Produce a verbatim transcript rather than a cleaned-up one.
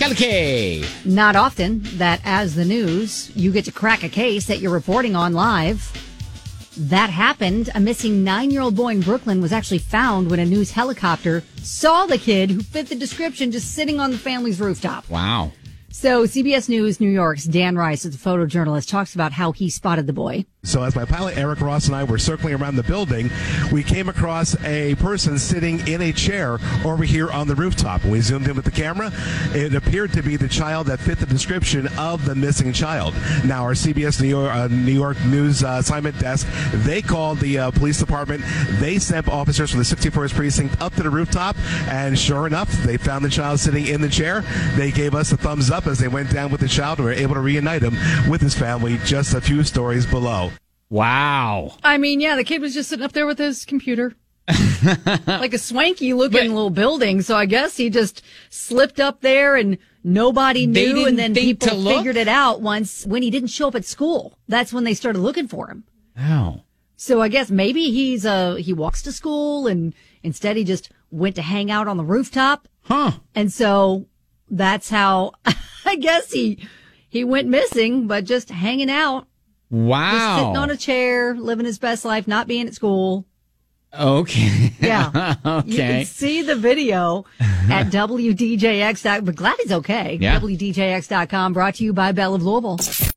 Kalki. Not often that, as the news, you get to crack a case that you're reporting on live. That happened. A missing nine-year-old boy in Brooklyn was actually found when a news helicopter saw the kid who fit the description just sitting on the family's rooftop. Wow. So C B S News New York's Dan Rice, as a photojournalist, talks about how he spotted the boy. So as my pilot Eric Ross and I were circling around the building, we came across a person sitting in a chair over here on the rooftop. When we zoomed in with the camera, it appeared to be the child that fit the description of the missing child. Now, our C B S New York, uh, New York News uh, assignment desk, they called the uh, police department. They sent officers from the sixty-first Precinct up to the rooftop, and sure enough, they found the child sitting in the chair. They gave us a thumbs up as they went down with the child and were able to reunite him with his family just a few stories below. Wow. I mean, yeah, the kid was just sitting up there with his computer. Like a swanky-looking little building, so I guess he just slipped up there and nobody knew, and then people figured it out once when he didn't show up at school. That's when they started looking for him. Wow. So I guess maybe he's uh he walks to school, and instead he just went to hang out on the rooftop. Huh. And so that's how I guess he he went missing, but just hanging out. Wow. Just sitting on a chair, living his best life, not being at school. Okay. Yeah. Okay. You can see the video at W D J X. But glad he's okay. Yeah. W D J X dot com, brought to you by Bell of Louisville.